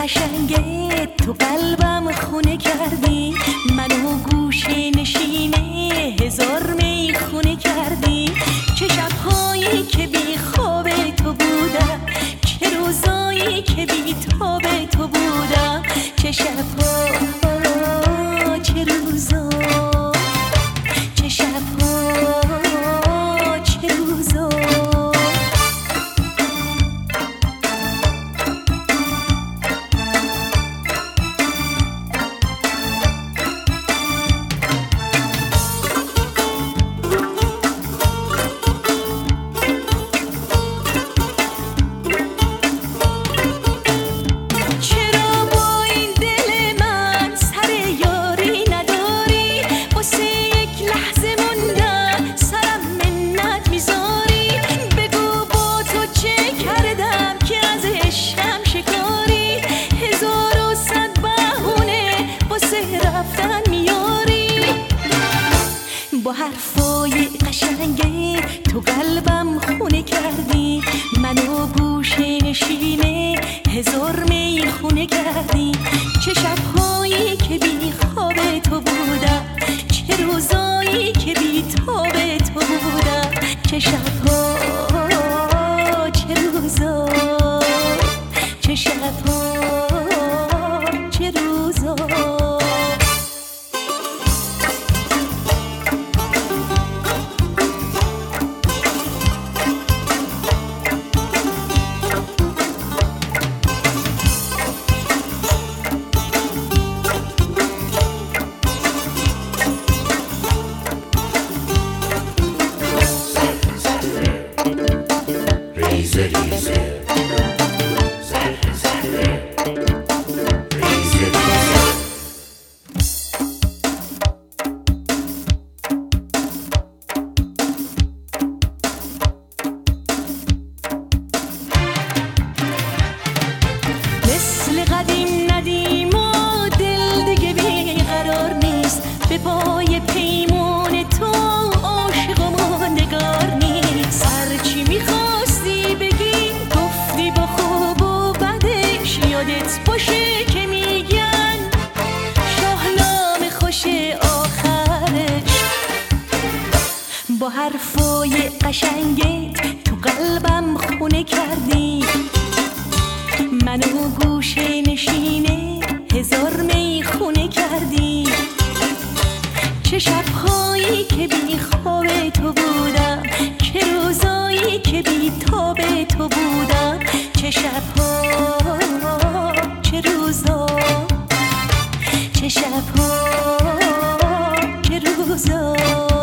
قشنگه تو قلبم خونه کردی، منو گوشه نشینه هزار میخونه کردی. چه شبهایی که بی خواب تو بودم، چه روزایی که بی تاب تو بودم. چه شبها چه روزا، چه شبها چه روزا. با حرفای قشنگه تو قلبم خونه کردی، منو گوشه نشینه هزار میخونه کردی. چه شبهایی که بی خواب تو بودم، چه روزایی که بی تاب تو بودم. چه شبها چه روزا، چه شبها چه روزا. به پای پیمون تو عاشق و ماندگار نیست. هرچی میخواستی بگی گفتی با خوب و بدش، یادت باشه که میگن شاهنامه خوش آخرش. با حرفای قشنگت تو قلبم خونه کردی، منو گوشه نشینه هزار میخونه کردی. چه شبهایی که بی خواب تو بودم، چه روزایی که بی تاب تو بودم. چه شبها چه روزا، چه شبها چه روزا.